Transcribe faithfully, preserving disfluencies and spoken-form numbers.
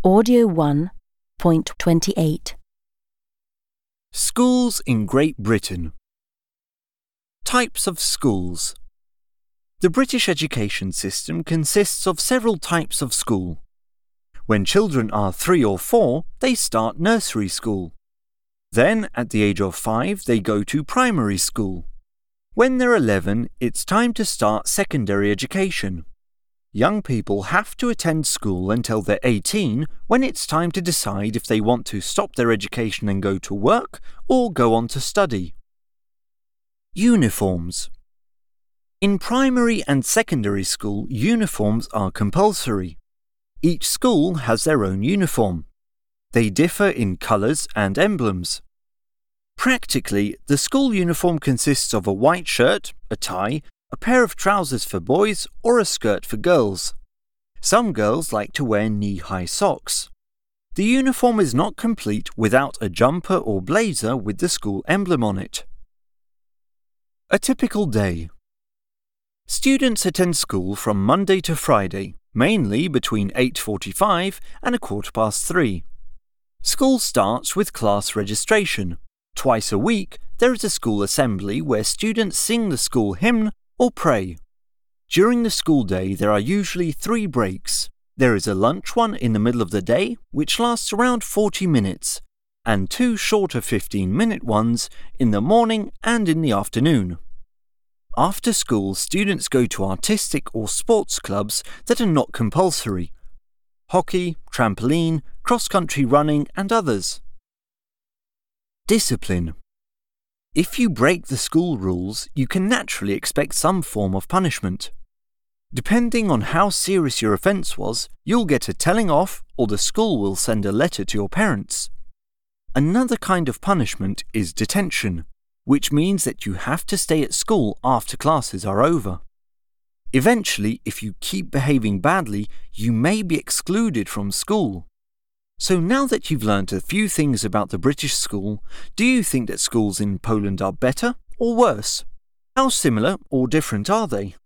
Audio one point twenty-eight. Schools in Great Britain. Types of schools. The British education system consists of several types of school. When children are three or four, they start nursery school. Then, at the age of five, they go to primary school. When they're eleven, it's time to start secondary education. Young people have to attend school until they're eighteen, when it's time to decide if they want to stop their education and go to work or go on to study. Uniforms. In primary and secondary school, uniforms are compulsory. Each school has their own uniform. They differ in colours and emblems. Practically, the school uniform consists of a white shirt, a tie, a pair of trousers for boys or a skirt for girls. Some girls like to wear knee-high socks. The uniform is not complete without a jumper or blazer with the school emblem on it. A typical day. Students attend school from Monday to Friday, mainly between eight forty-five and a quarter past three. School starts with class registration. Twice a week, there is a school assembly where students sing the school hymn or pray. During the school day, there are usually three breaks. There is a lunch one in the middle of the day, which lasts around forty minutes, and two shorter fifteen-minute ones in the morning and in the afternoon. After school, students go to artistic or sports clubs that are not compulsory: hockey, trampoline, cross-country running, and others. Discipline. If you break the school rules, you can naturally expect some form of punishment. Depending on how serious your offence was, you'll get a telling off or the school will send a letter to your parents. Another kind of punishment is detention, which means that you have to stay at school after classes are over. Eventually, if you keep behaving badly, you may be excluded from school. So now that you've learnt a few things about the British school, do you think that schools in Poland are better or worse? How similar or different are they?